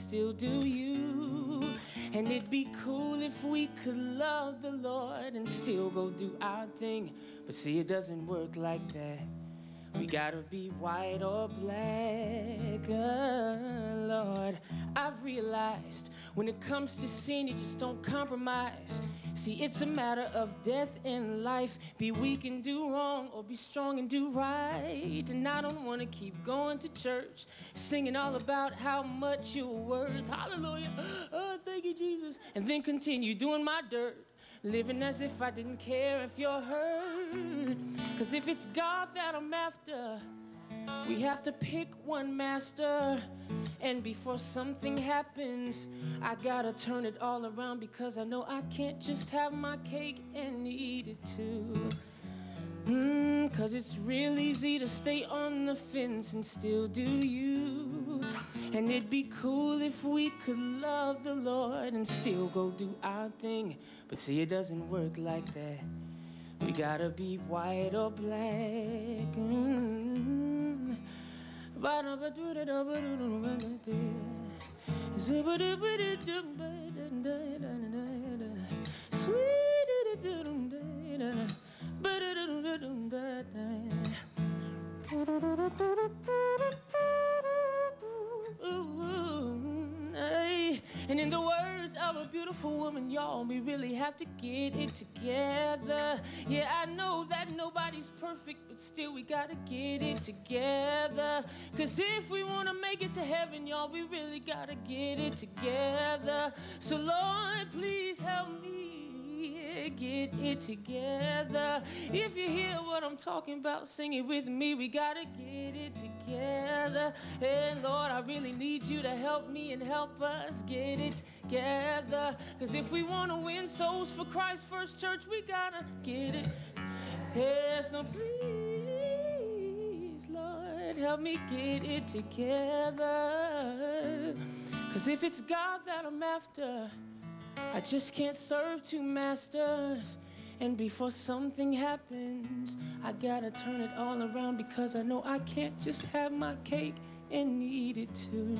still do you. And it'd be cool if we could love the Lord and still go do our thing. But see, it doesn't work like that. We gotta be white or black, Lord. I've realized when it comes to sin, you just don't compromise. See, it's a matter of death and life. Be weak and do wrong, or be strong and do right. And I don't wanna keep going to church, singing all about how much you're worth. Hallelujah, oh, thank you, Jesus. And then continue doing my dirt, living as if I didn't care if you're hurt. Cause if it's God that I'm after, we have to pick one master. And before something happens, I gotta turn it all around, because I know I can't just have my cake and eat it too. Cause it's real easy to stay on the fence and still do you. And it'd be cool if we could love the Lord and still go do our thing. But see, it doesn't work like that. We gotta be white or black. And in the words of a beautiful woman, y'all, we really have to get it together. Yeah, I know that nobody's perfect, but still we gotta get it together. Cause if we wanna make it to heaven, y'all, we really gotta get it together. So Lord, please help me get it together. If you hear what I'm talking about, sing it with me. We gotta get it together. And Lord, I really need you to help me and help us get it together. Cause if we wanna win souls for Christ First Church, we gotta get it. Yeah, so please, Lord, help me get it together. Cause if it's God that I'm after, I just can't serve two masters. And before something happens, I gotta turn it all around, because I know I can't just have my cake and eat it too.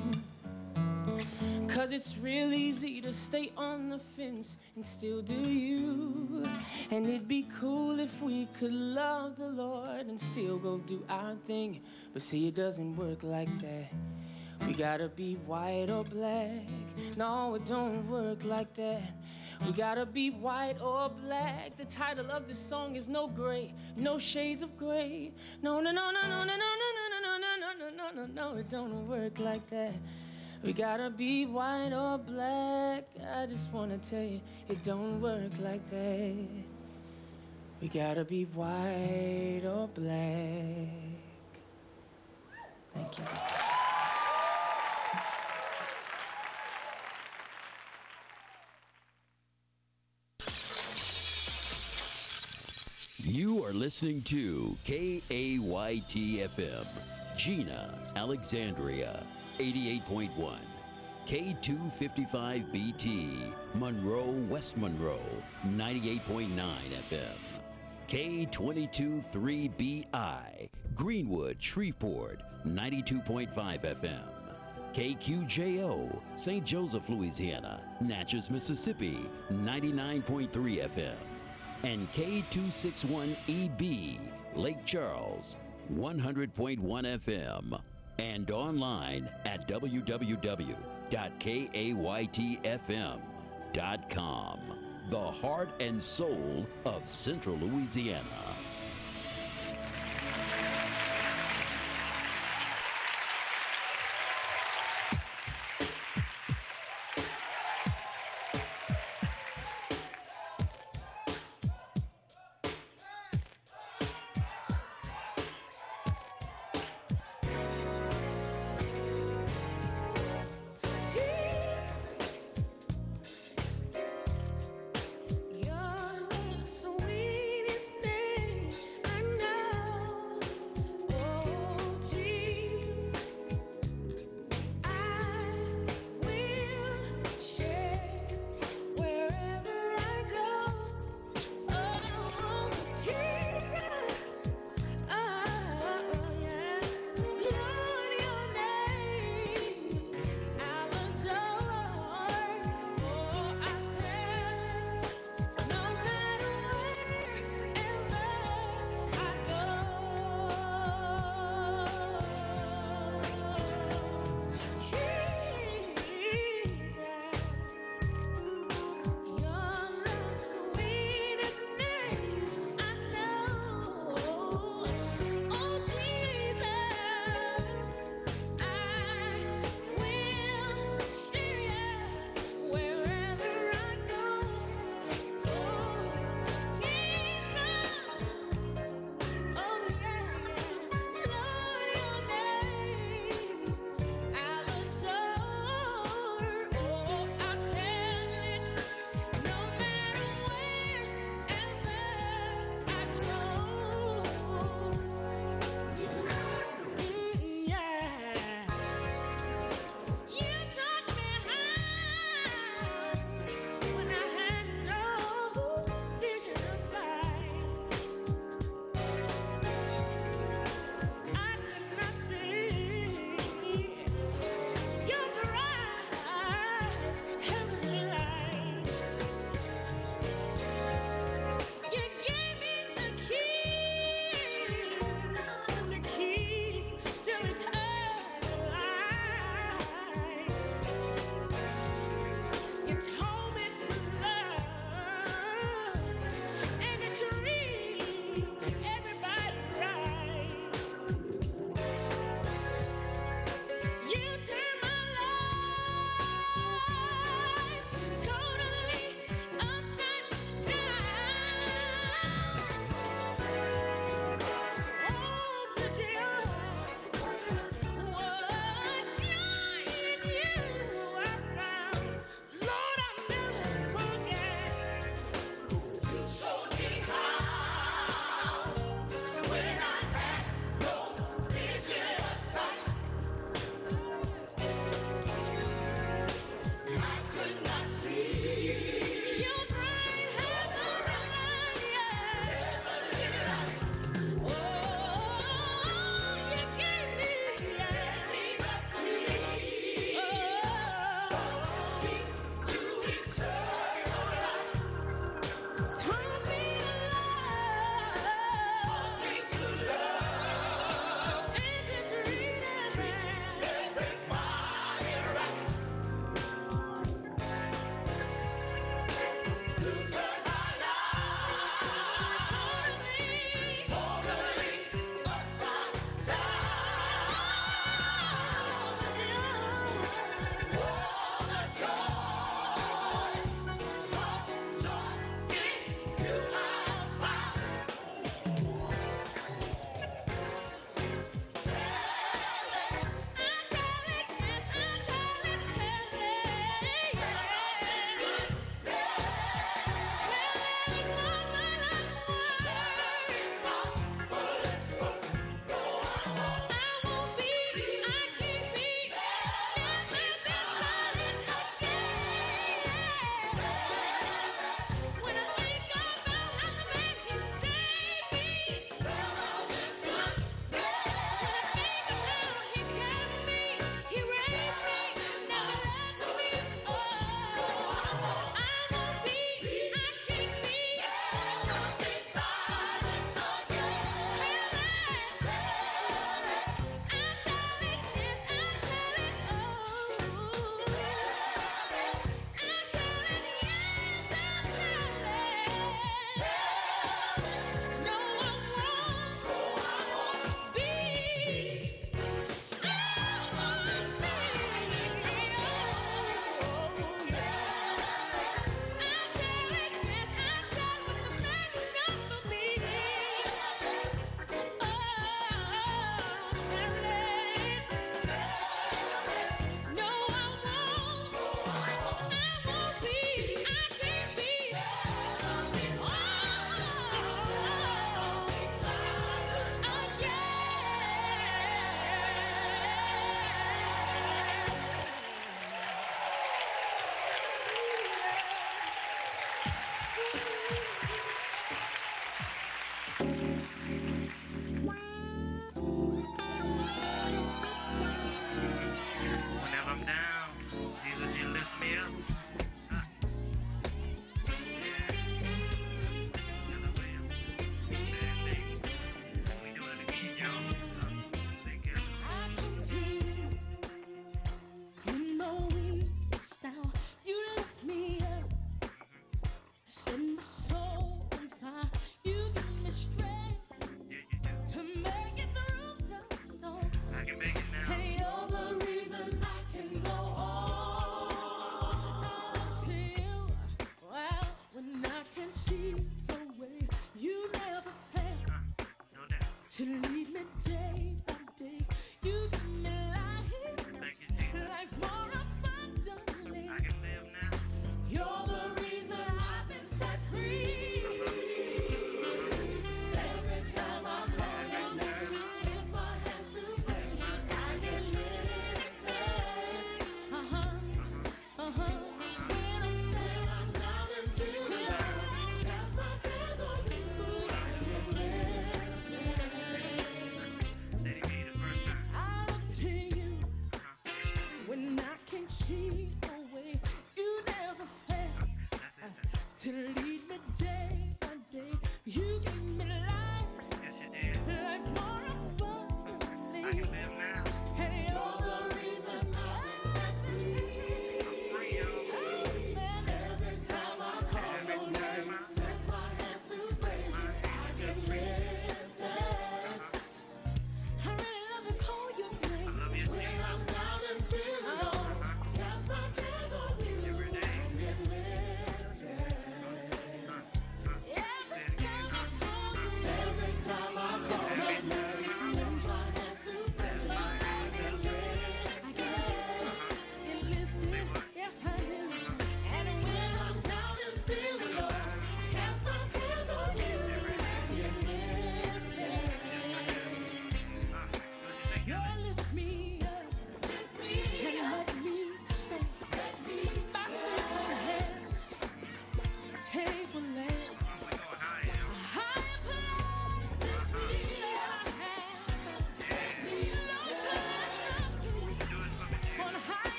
Cause it's real easy to stay on the fence and still do you. And it'd be cool if we could love the Lord and still go do our thing. But see, it doesn't work like that. We gotta be white or black. No, it don't work like that. We gotta be white or black. The title of this song is No Gray, No Shades of Gray. No, no, no, no, no, no, no, no, no, no, no, no, no, no, no, no, it don't work like that. We gotta be white or black. I just wanna tell you, it don't work like that. We gotta be white or black. Thank you. You are listening to KAYT-FM, Gina, Alexandria, 88.1. K255BT, Monroe, West Monroe, 98.9 FM. K223BI, Greenwood, Shreveport, 92.5 FM. KQJO, St. Joseph, Louisiana, Natchez, Mississippi, 99.3 FM. And K261EB, Lake Charles, 100.1 FM. And online at www.kaytfm.com. The heart and soul of Central Louisiana. Your sweetest name.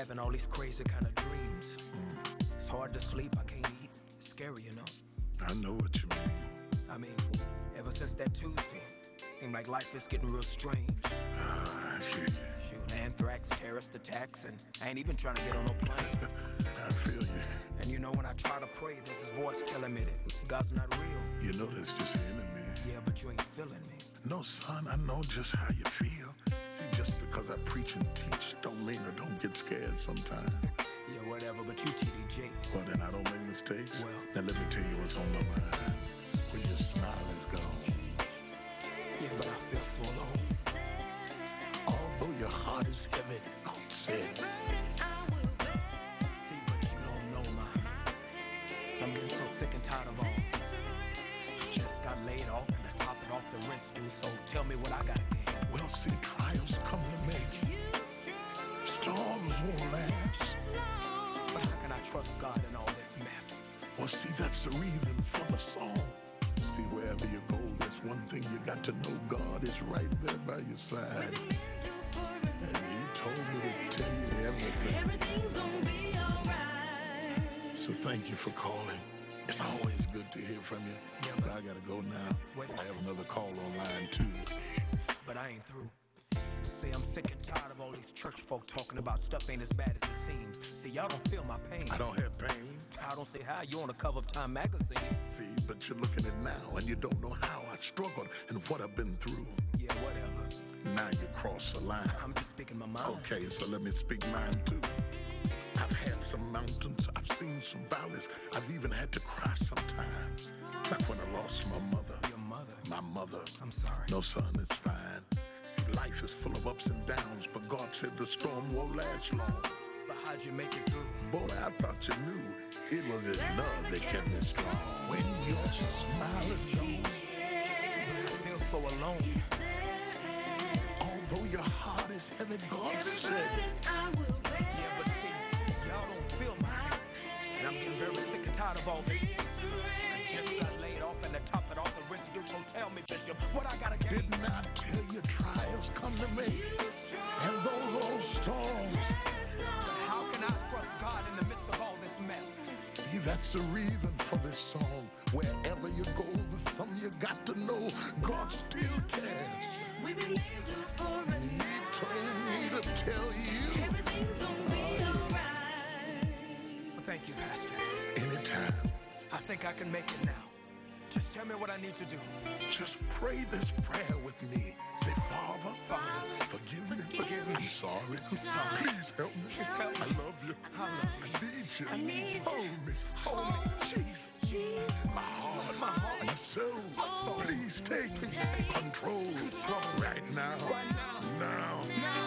having all these crazy kind of dreams. It's hard to sleep, I can't eat. It's scary, you know. I know what you mean. I mean, ever since that Tuesday, seemed like life is getting real strange. I hear you. Shoot, anthrax, terrorist attacks, and I ain't even trying to get on no plane. I feel you. And you know, when I try to pray, there's this voice telling me that God's not real. You know that's just the enemy. Yeah, but you ain't feeling me. No, son, I know just how you feel. See, just because I preach and teach don't mean I don't get scared sometimes. Yeah, whatever, but you TD Jakes. Well, then I don't make mistakes. Well, now let me tell you what's on my mind. When your smile is gone. Yeah, but I feel so alone. Although your heart is heavy, God said. See, but you don't know, man. I'm getting so sick and tired of all. I just got laid off and I top it off the rinse, dude. So tell me what I gotta gain. Well, see, trials come to make you. Storms won't last. But how can I trust God in all this mess? Well, see, that's the reason for the song. See, wherever you go, there's one thing you got to know. God is right there by your side. And he told me to tell you everything. Everything's gonna be alright. So thank you for calling. It's always good to hear from you. Yeah, but I gotta go now. Wait. I have another call on line 2. But I ain't through. See, I'm sick and tired of all these church folk talking about stuff ain't as bad as it seems. See, y'all don't feel my pain. I don't have pain. I don't say how. You on the cover of Time magazine. See, but you're looking at now and you don't know how I struggled and what I've been through. Yeah, whatever. Now you cross the line. I'm just speaking my mind. Okay, so let me speak mine too. I've had some mountains, I've seen some valleys, I've even had to cry sometimes. Like when I lost my mother. Your mother? My mother. I'm sorry. No, son, it's fine. See, life is full of ups and downs, but God said the storm won't last long. But how'd you make it through? Boy, I thought you knew it was his love that kept me strong. When your smile is gone, I feel so alone. although your heart is heavy, God said. Yeah, but see, y'all don't feel my pain. And I'm getting very sick and tired of all this. I just got laid off and the top it off the rinse, dude. So tell me, Bishop, what I gotta gain? Didn't I tell you trials come to me? And those old storms. How can I trust God in the midst of all this mess? See, that's the reason for this song. Wherever you go, the something you got to know, God still cares. We believe you for a He told me to tell you. Everything's gonna be alright. Well, thank you, Pastor. Anytime. I think I can make it now. Just tell me what I need to do. Just pray this prayer with me. Say, Father, forgive me. I'm sorry. Please help me. I love you. I need you. Hold me. Jesus. My heart. My soul. Please take control right now. Now.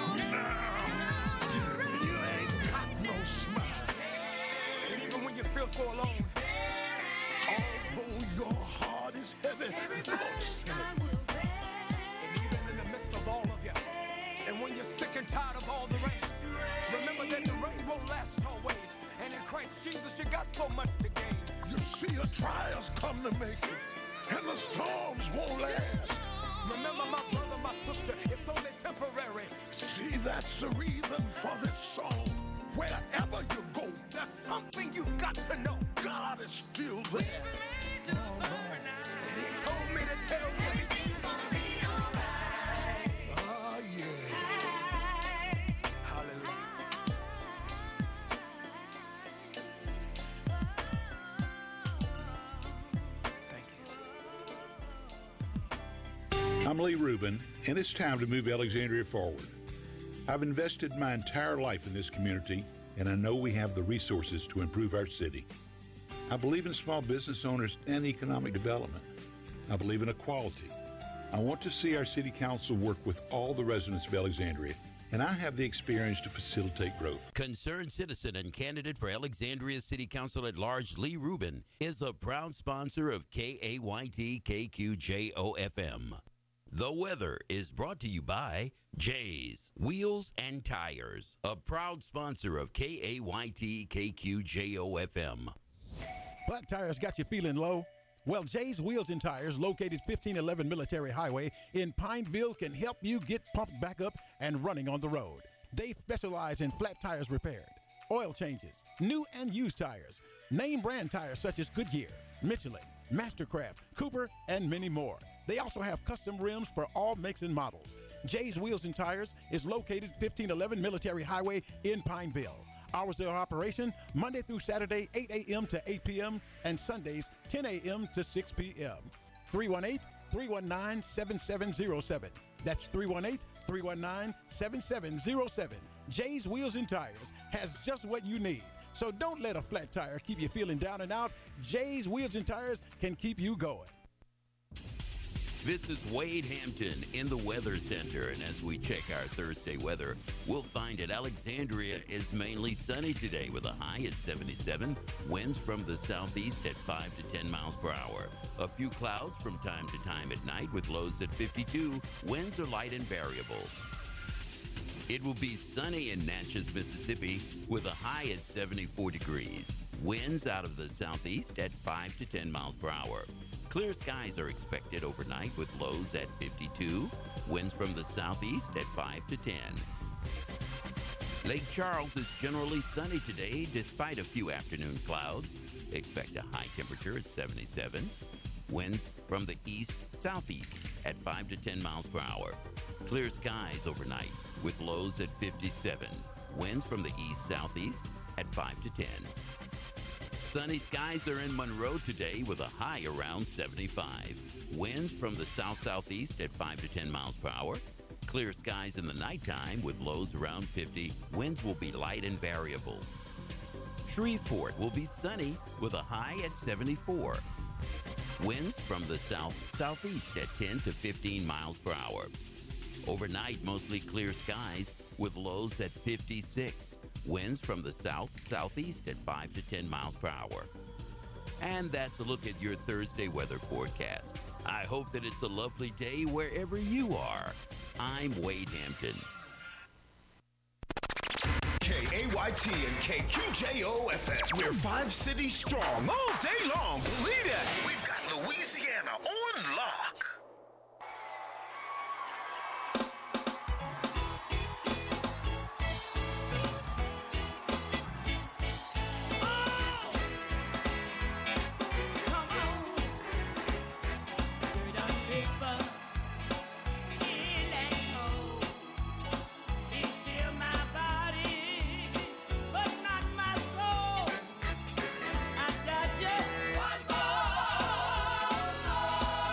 You ain't got no smile. And even when you feel so alone, Although your heart is heavy, God said. and even in the midst of all of you, and when you're sick and tired of all the rain, remember that the rain won't last always. And in Christ Jesus, you got so much to gain. You see, the trials come to make you, and the storms won't last. Remember, my brother, my sister, it's only temporary. See, that's the reason for this song. Wherever you go, There's something you've got to know. God is still there. And he told me to tell you. Ah, yeah. Hallelujah. Thank you. I'm Lee Rubin, and it's time to move Alexandria forward. I've invested my entire life in this community, and I know we have the resources to improve our city. I believe in small business owners and economic development. I believe in equality. I want to see our city council work with all the residents of Alexandria, and I have the experience to facilitate growth. Concerned citizen and candidate for Alexandria City Council at Large, Lee Rubin, is a proud sponsor of KAYT KQJO-FM. The weather is brought to you by Jay's Wheels and Tires, a proud sponsor of KAYT KQJO-FM. Flat tires got you feeling low? Well, Jay's Wheels and Tires, located 1511 Military Highway in Pineville, can help you get pumped back up and running on the road. They specialize in flat tires repaired, oil changes, new and used tires, name brand tires such as Goodyear, Michelin, Mastercraft, Cooper, and many more. They also have custom rims for all makes and models. Jay's Wheels and Tires is located 1511 Military Highway in Pineville. Hours of operation, Monday through Saturday, 8 a.m. to 8 p.m., and Sundays, 10 a.m. to 6 p.m. 318-319-7707. That's 318-319-7707. Jay's Wheels and Tires has just what you need. So don't let a flat tire keep you feeling down and out. Jay's Wheels and Tires can keep you going. This is Wade Hampton in the Weather Center, and as we check our Thursday weather, we'll find that Alexandria is mainly sunny today with a high at 77, winds from the southeast at 5 to 10 miles per hour. A few clouds from time to time at night with lows at 52, winds are light and variable. It will be sunny in Natchez, Mississippi with a high at 74 degrees. Winds out of the southeast at 5 to 10 miles per hour. Clear skies are expected overnight with lows at 52, winds from the southeast at 5 to 10. Lake Charles is generally sunny today despite a few afternoon clouds. Expect a high temperature at 77. Winds from the east-southeast at 5 to 10 miles per hour. Clear skies overnight with lows at 57. Winds from the east-southeast at 5 to 10. Sunny skies are in Monroe today with a high around 75. Winds from the south-southeast at 5 to 10 miles per hour. Clear skies in the nighttime with lows around 50. Winds will be light and variable. Shreveport will be sunny with a high at 74. Winds from the south-southeast at 10 to 15 miles per hour. Overnight, mostly clear skies with lows at 56. Winds from the south-southeast at 5 to 10 miles per hour. And that's a look at your Thursday weather forecast. I hope that it's a lovely day wherever you are. I'm Wade Hampton. KAYT and KQJO-FM. We're 5 cities strong all day long. Believe that. We've got Louisiana on lock. I got just one more.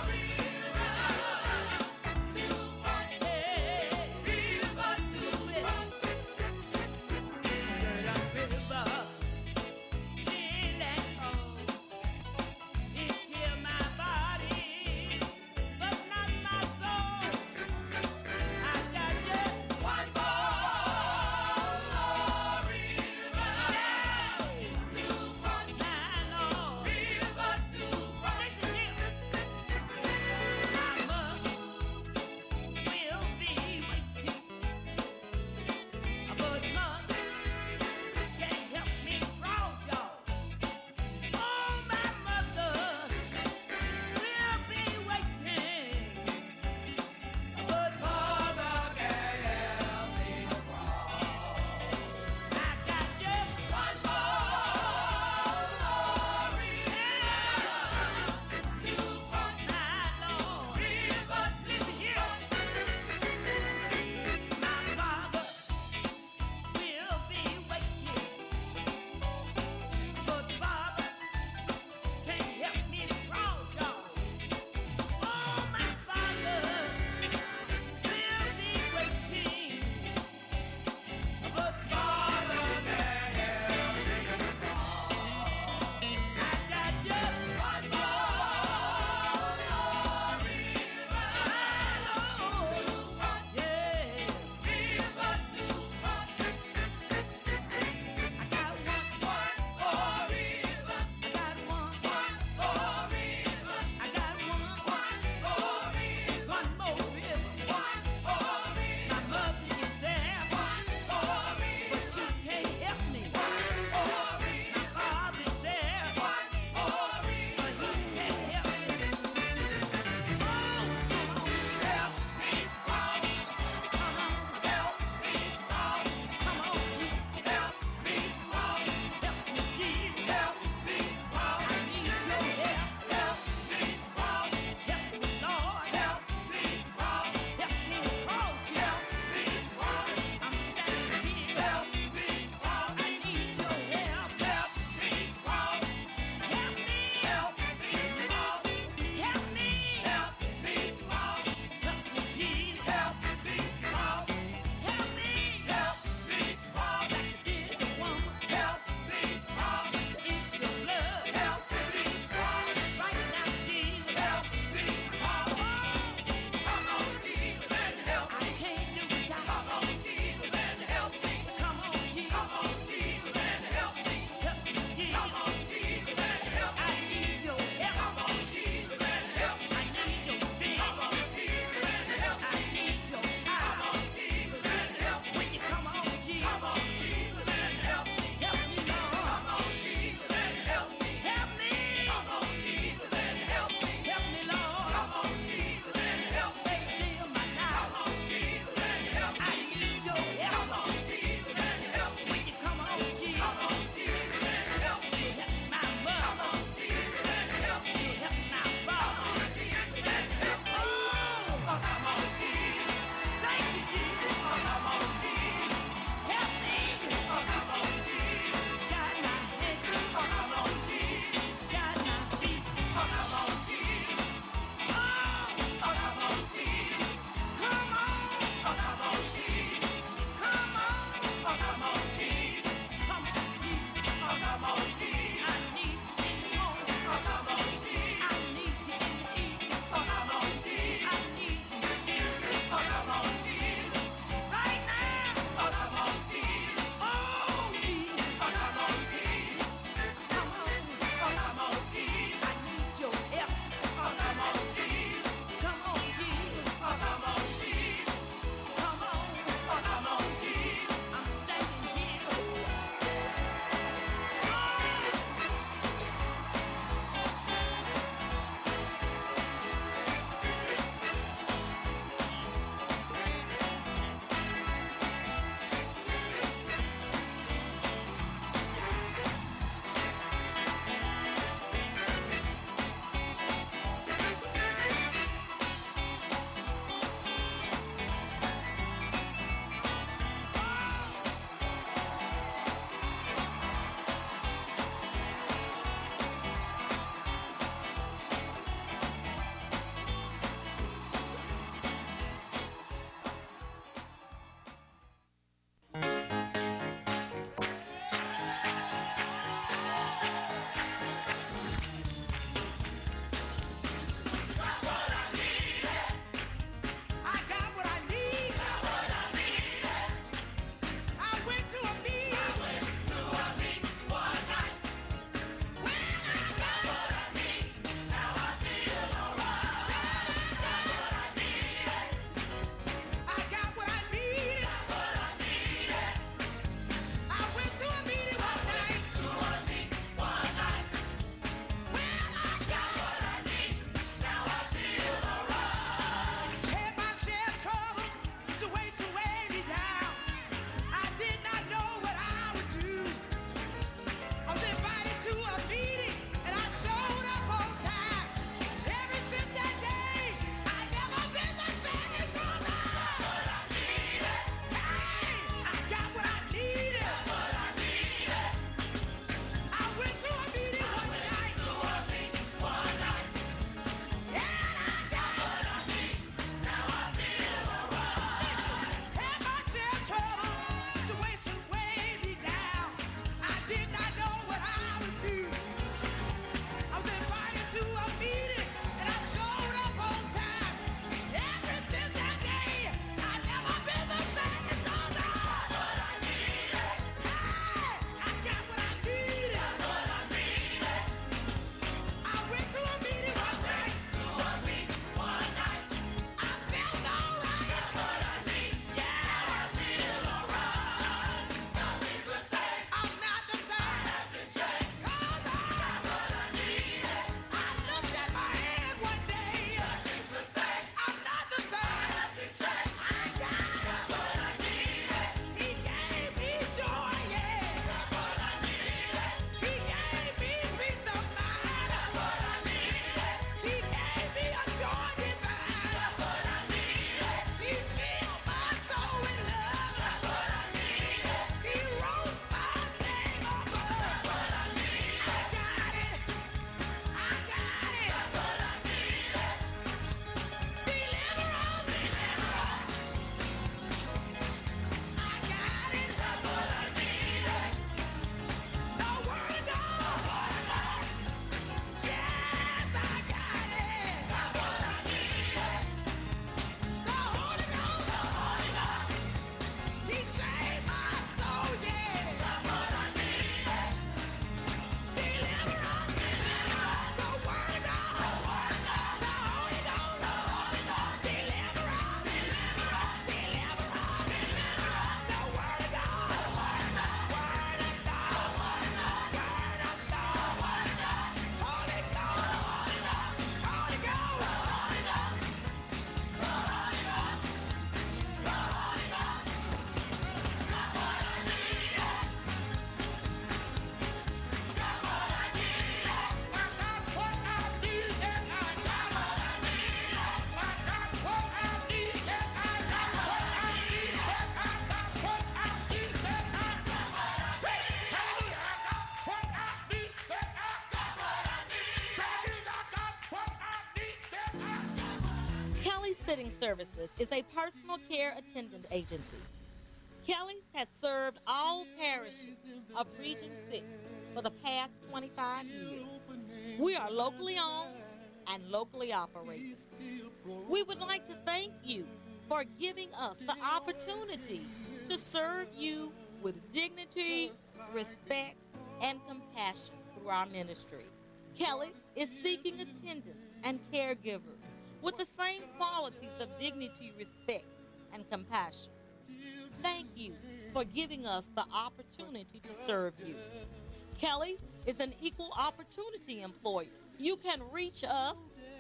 Babysitting Services is a personal care attendant agency. Kelly's has served all parishes of Region 6 for the past 25 years. We are locally owned and locally operated. We would like to thank you for giving us the opportunity to serve you with dignity, respect, and compassion through our ministry. Kelly is seeking attendants and caregivers with the same qualities of dignity, respect, and compassion. Thank you for giving us the opportunity to serve you. Kelly is an equal opportunity employer. You can reach us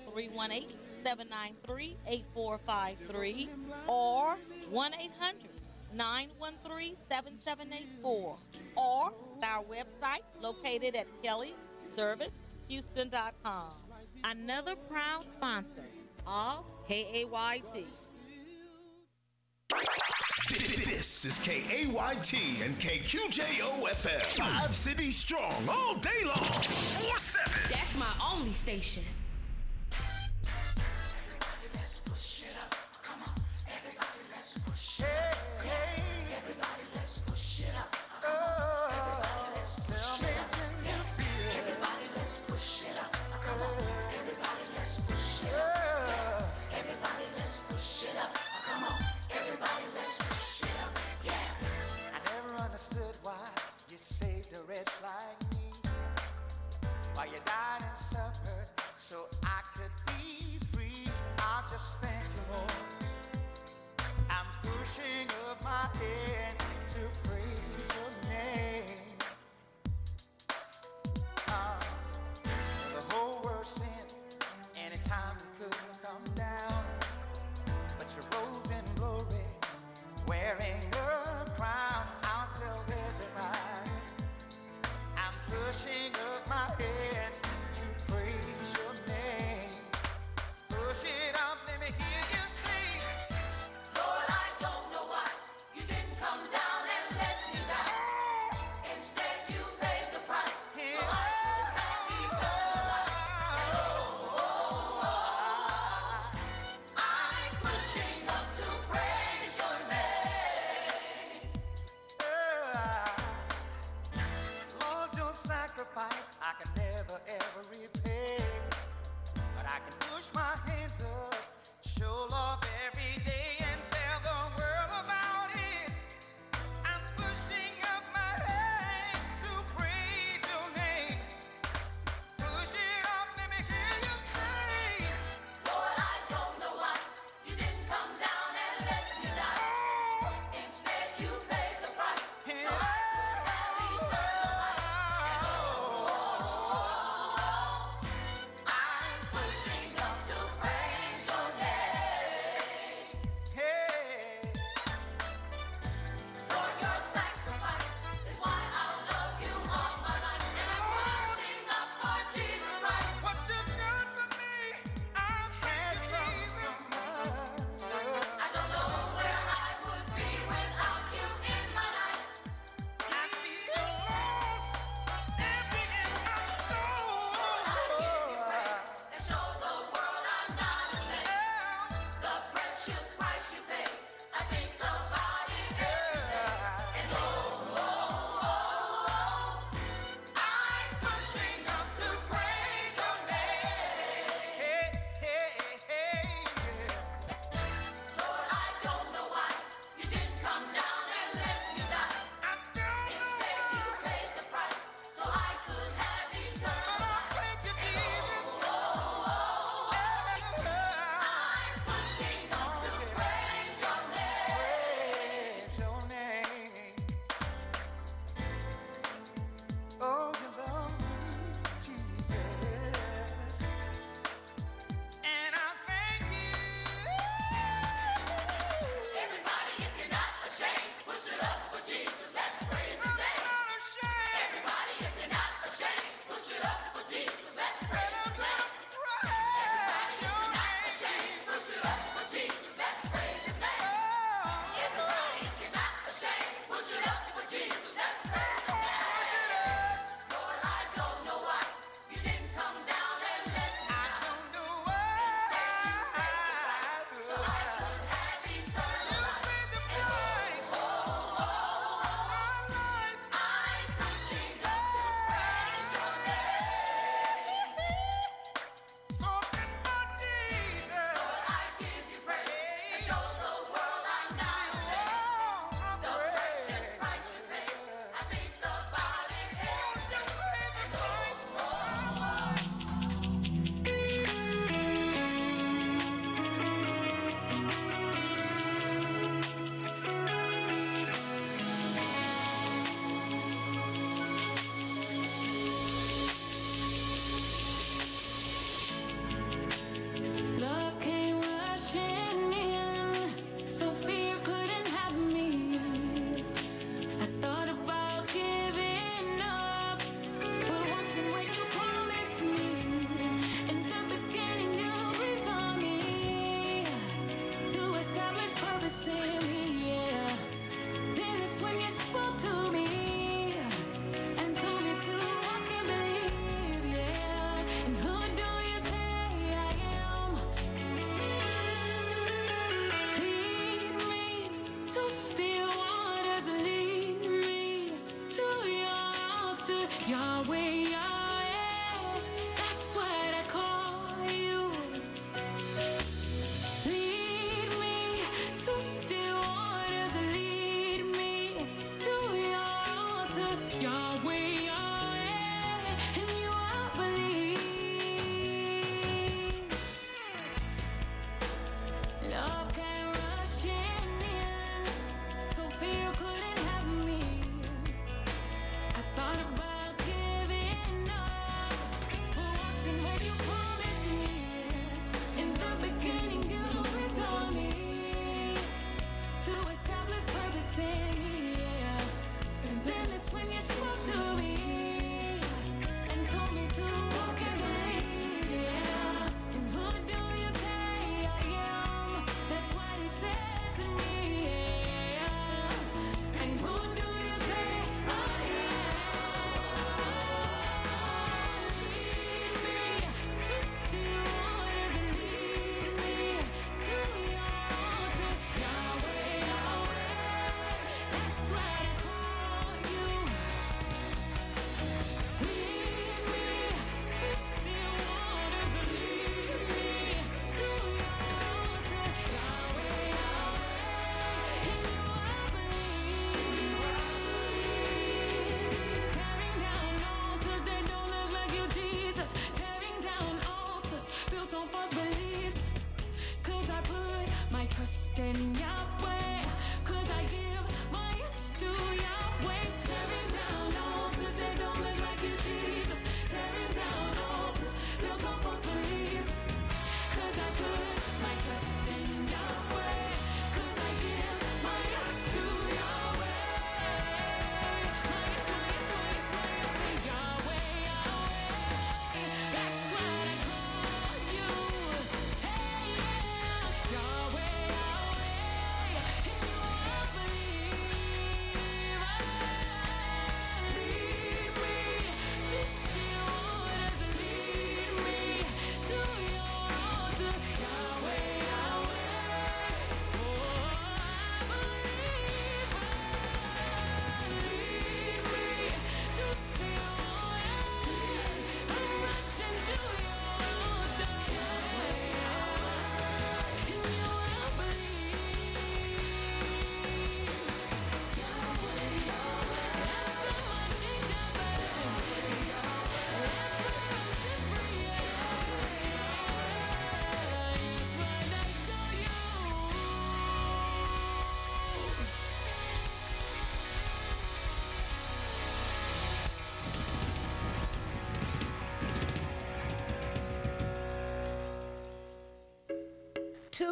318-793-8453 or 1-800-913-7784 or our website located at kellyservicehouston.com. Another proud sponsor of KAYT. This is KAYT and KQJOFM. 5 cities strong all day long. 4-7. That's my only station. Why you died and suffered so I could be free. I'll just thank you, Lord. I'm pushing up my head to praise your name. The whole world sinned anytime you couldn't come down, but you rose in glory wearing a crown. I'll tell everybody I'm pushing up my hands to praise your name. Push it up, let me hear you sing. Lord, I don't know why you didn't come down.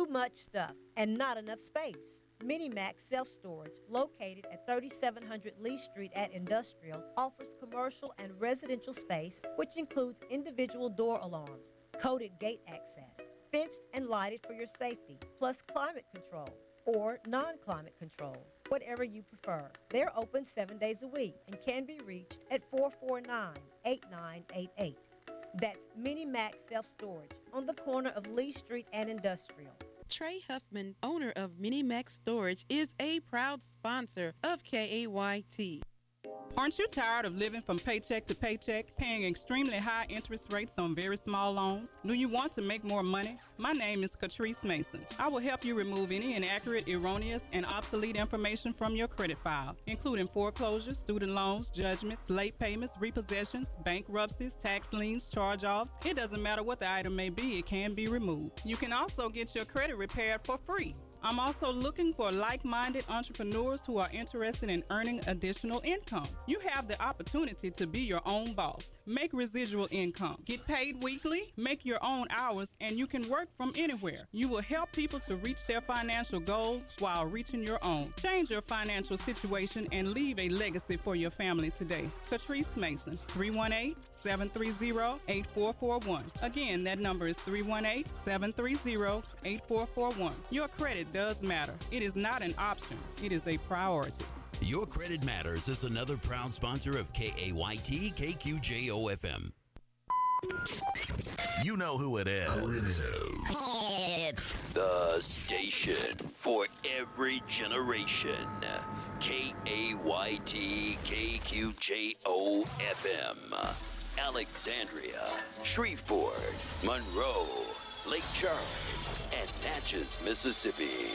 much stuff and not enough space. Minimax Self-Storage, located at 3700 Lee Street at Industrial, offers commercial and residential space, which includes individual door alarms, coded gate access, fenced and lighted for your safety, plus climate control or non-climate control, whatever you prefer. They're open 7 days a week and can be reached at 449-8988. That's Minimax Self-Storage on the corner of Lee Street and Industrial. Trey Huffman, owner of Minimax Storage, is a proud sponsor of KAYT. Aren't you tired of living from paycheck to paycheck, paying extremely high interest rates on very small loans? Do you want to make more money? My name is Catrice Mason. I will help you remove any inaccurate, erroneous, and obsolete information from your credit file, including foreclosures, student loans, judgments, late payments, repossessions, bankruptcies, tax liens, charge-offs. It doesn't matter what the item may be, it can be removed. You can also get your credit repaired for free. I'm also looking for like-minded entrepreneurs who are interested in earning additional income. You have the opportunity to be your own boss. Make residual income. Get paid weekly, make your own hours, and you can work from anywhere. You will help people to reach their financial goals while reaching your own. Change your financial situation and leave a legacy for your family today. Catrice Mason, 318-730-8441. Again, that number is 318-730-8441. Your credit does matter. It is not an option. It is a priority. Your Credit Matters is another proud sponsor of KAYT KQJO FM. You know who it is. It's the station for every generation. KAYT KQJO FM. Alexandria, Shreveport, Monroe, Lake Charles, and Natchez, Mississippi.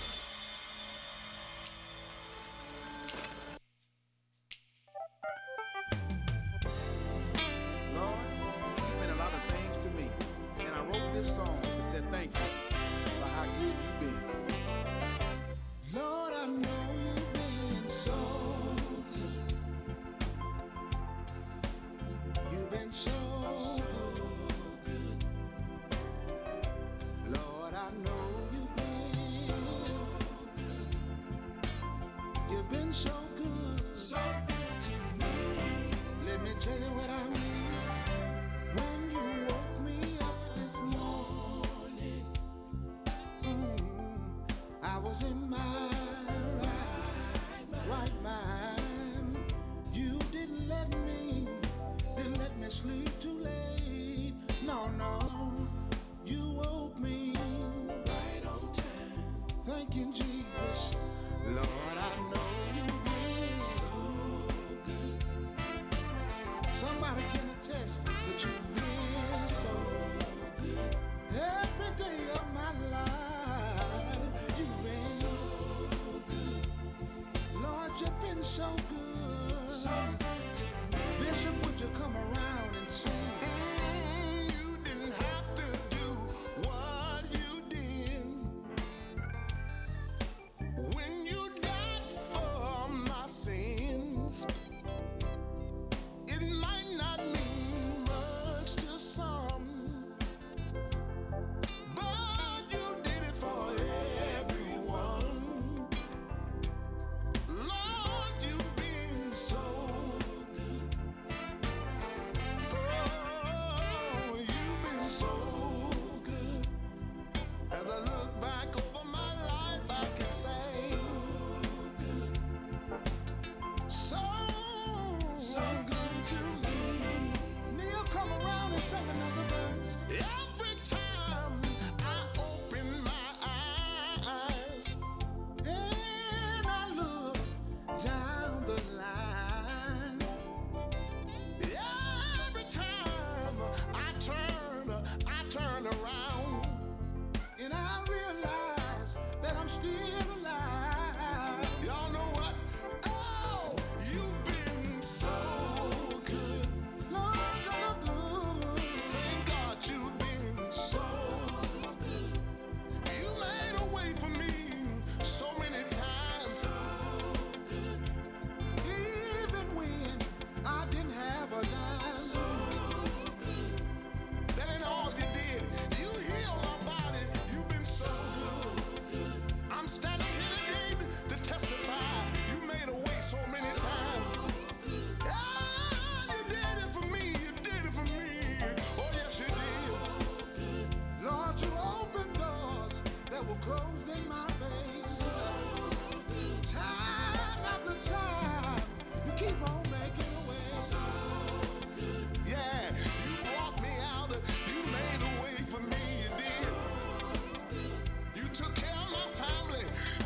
Lord, you've been a lot of things to me, and I wrote this song to say thank you for how good you've been. Lord, I know you've been so good. You've been so good. Lord, I know you've been so good. You've been so good. So good to me. Let me tell you what I mean. When you woke me up this morning, I was in my right mind. You didn't let me sleep too late. No, you woke me right on time. Thank you, Jesus. Lord, I know you've been so good. Somebody can attest that you've been so good. Every day of my life, you've been so good. Lord, you've been so good. So good to me. Bishop, would you come around and sing? You didn't have to do what you did. When you died for my sins, it might not mean much to some, but you did it for everyone. Lord, you've been so good. Oh, you've been so good. As I look back over my life, I can say, so good to me. Neil, come around and sing another verse. Every time I open my eyes and I look down the line, every time I turn around and I realize that I'm still alive. Y'all know what? Oh, you've been so good. Lord, thank God you've been so good. You made a way for me so many times. So good. Even when I didn't have a dime. So good. That ain't all you did. You healed my body. You've been so good. standing here today to testify. You made a way so many times. Ah, you did it for me. You did it for me. Oh, yes, you did. Lord, you opened doors that were closed in my face. Time after time, you keep on making a way. Yeah, you brought me out. You made a way for me. You did. You took care of my family.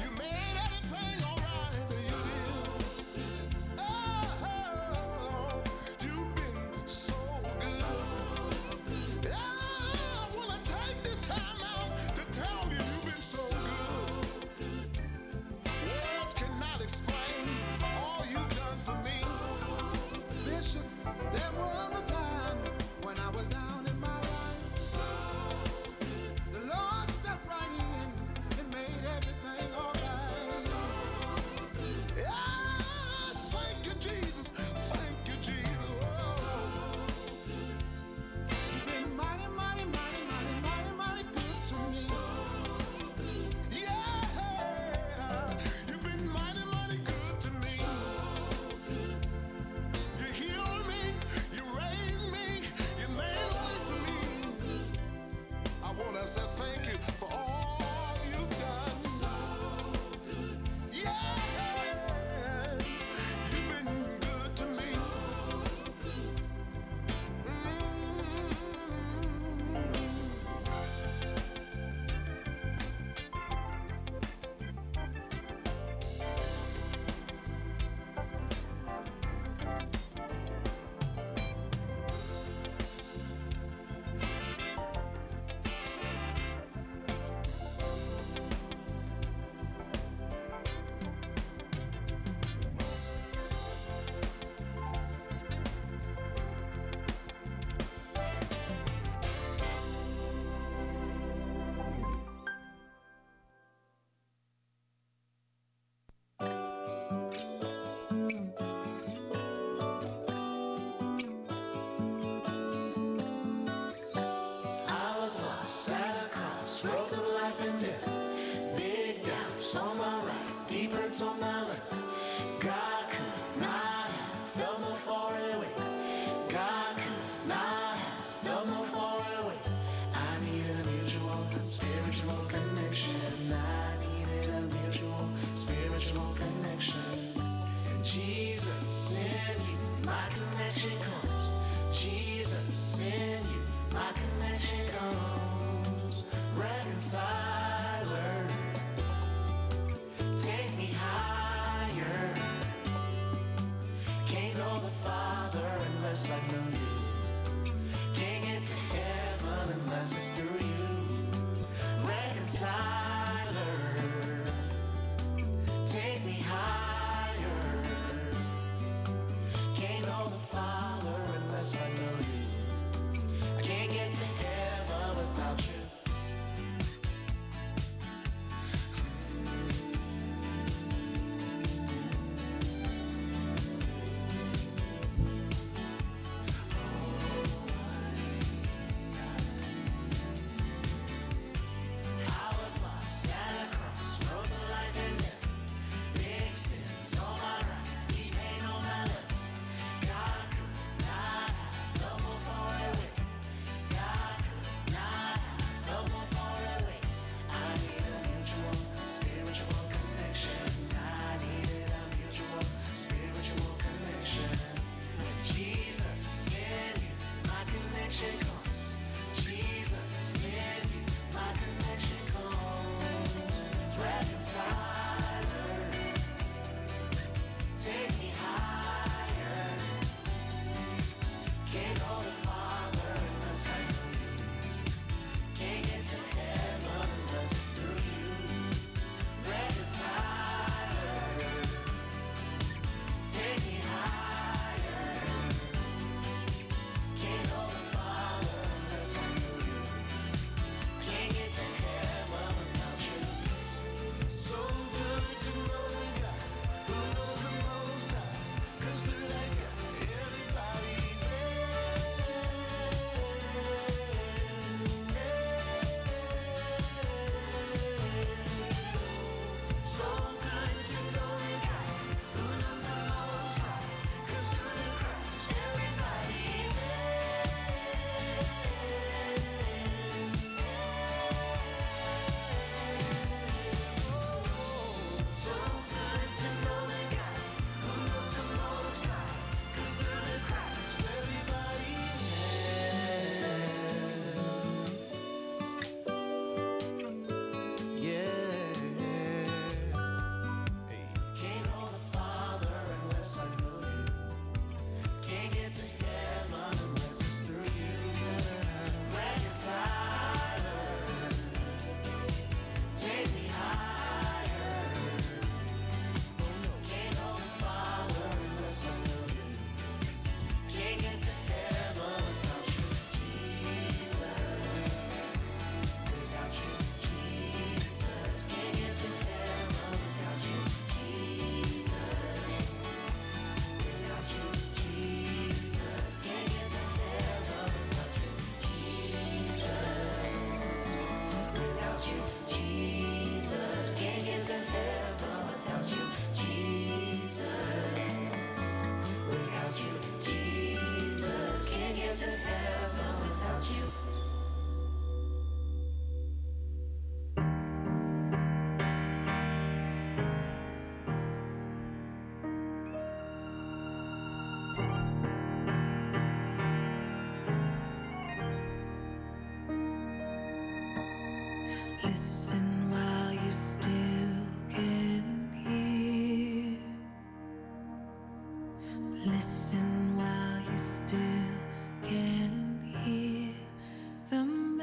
Listen while you still can hear the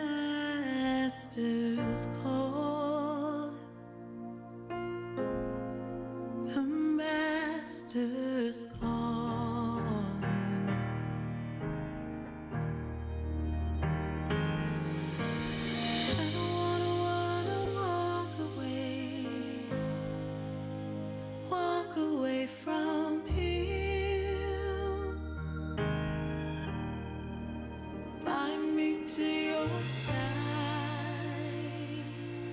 master's call. The master's calling. I don't wanna walk away from him. Bind me to your side.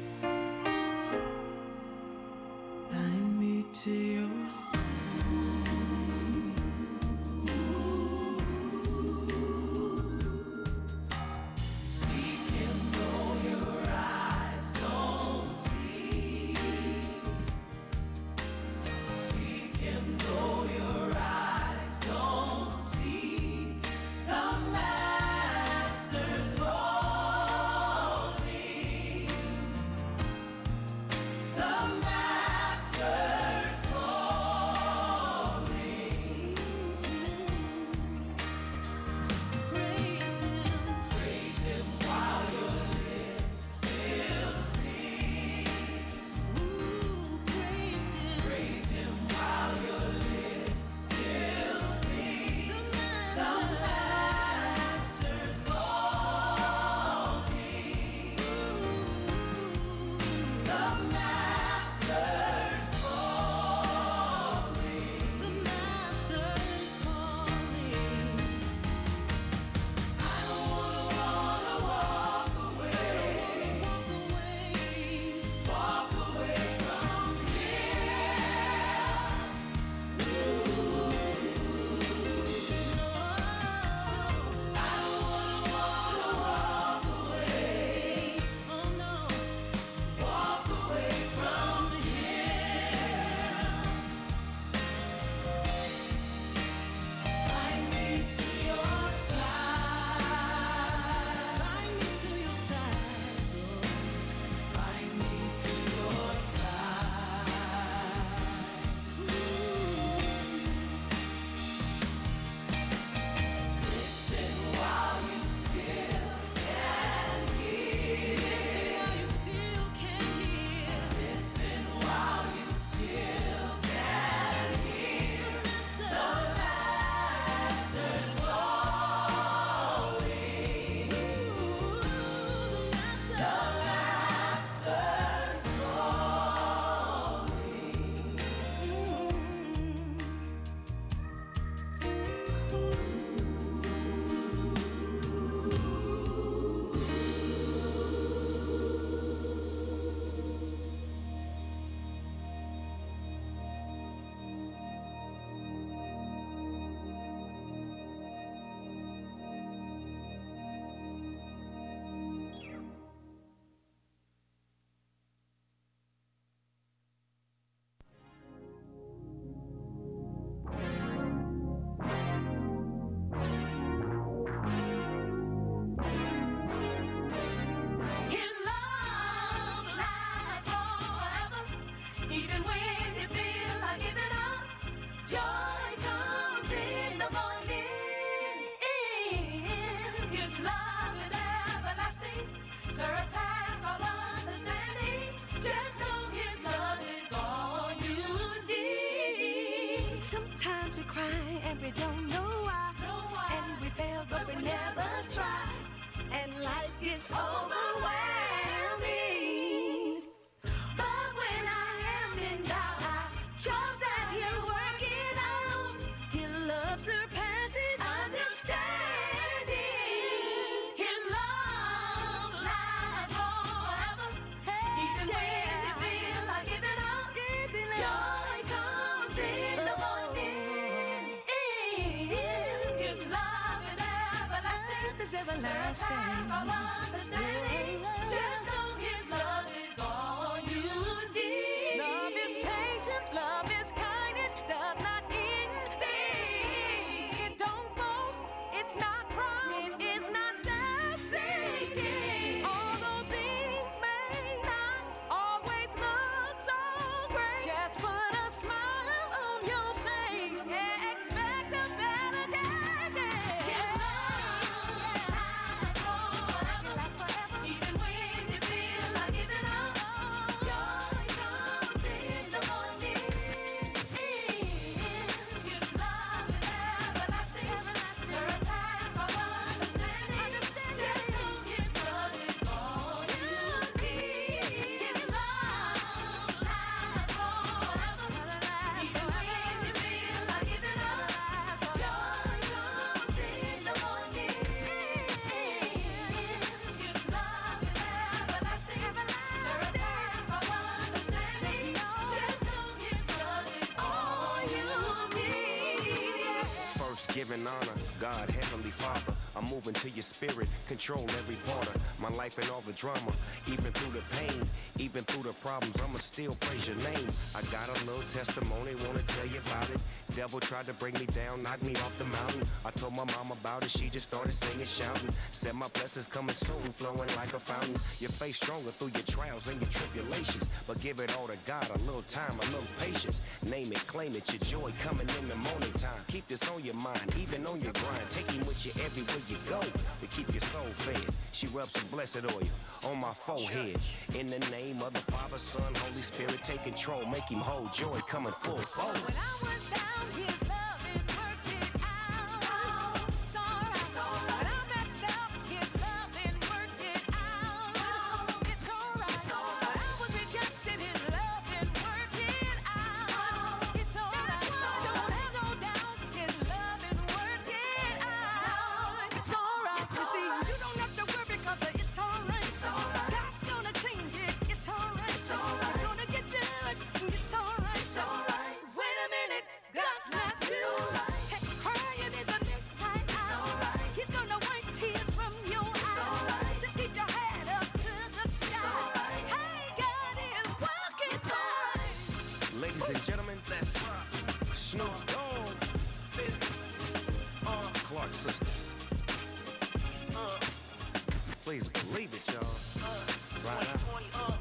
Bind me to your side. Seek him though your eyes don't see. Seek him though your eyes don't see. The master's calling. The master's calling. Praise him while your lips still sing. Praise him while your lips still sing. The master's calling. The master's calling. The master's calling. I don't wanna walk away. Walk away from here. I don't wanna walk away. Oh no. Walk away from here. Bind me to your side. Bind me to your side, Lord. Bind me to your side. Listen while you still can hear. Listen while you still can hear. Listen while you still can hear. The master's calling. The master's His love lasts forever, even when you feel like giving up. Joy comes in the morning. His love is everlasting, surpass all understanding. Just know His love is all you need. Sometimes we cry and we don't know why. And we fail, but we never try. And life gets overwhelming. But when I am in doubt, I trust that He'll work it out. His love surpasses understanding. His love lasts forever, even when you feel like giving up. Joy comes in the morning. His love is everlasting, surpass all understanding. Just know His love is all you need. Love is patient, love is kind, it does not envy. It don't boast, it's not proud, it is not self-seeking. Although things may not always look so great, just put a smile on your face. Yeah, expect a giving honor, God, Heavenly Father. I'm moving to your spirit, control every part of my life and all the drama. Even through the pain, even through the problems, I'ma still praise your name. I got a little testimony, wanna tell you about it. Devil tried to bring me down, knock me off the mountain. I told my mom about it, she just started singing, shouting. Said my blessings coming soon, flowing like a fountain. Your faith stronger through your trials and your tribulations. But give it all to God, a little time, a little patience. Name it, claim it, your joy coming in the morning time. Keep this on your mind, even on your grind. Take him with you everywhere you go to keep your soul fed. She rubs some blessed oil on my forehead. In the name of the Father, Son, Holy Spirit, take control, make him whole, joy coming full force. When I was down, his love and worked it out. It's alright. When I messed up, his love and worked it out. It's alright. When I was rejected, his love and worked it out. It's alright. Don't have no doubt, his love and worked it out. It's alright. You see, you don't have to worry 'cause it's alright. God's gonna change it. It's alright. You're gonna get done. It's alright. Wait a minute, God's not through. Hey, crying is the next right out. He's gonna wipe tears from your eyes. Just keep your head up to the sky. Hey, God is working fine. Ladies and gentlemen, that's Snoop Dogg, Clark Sisters. Please believe it, y'all. Right now.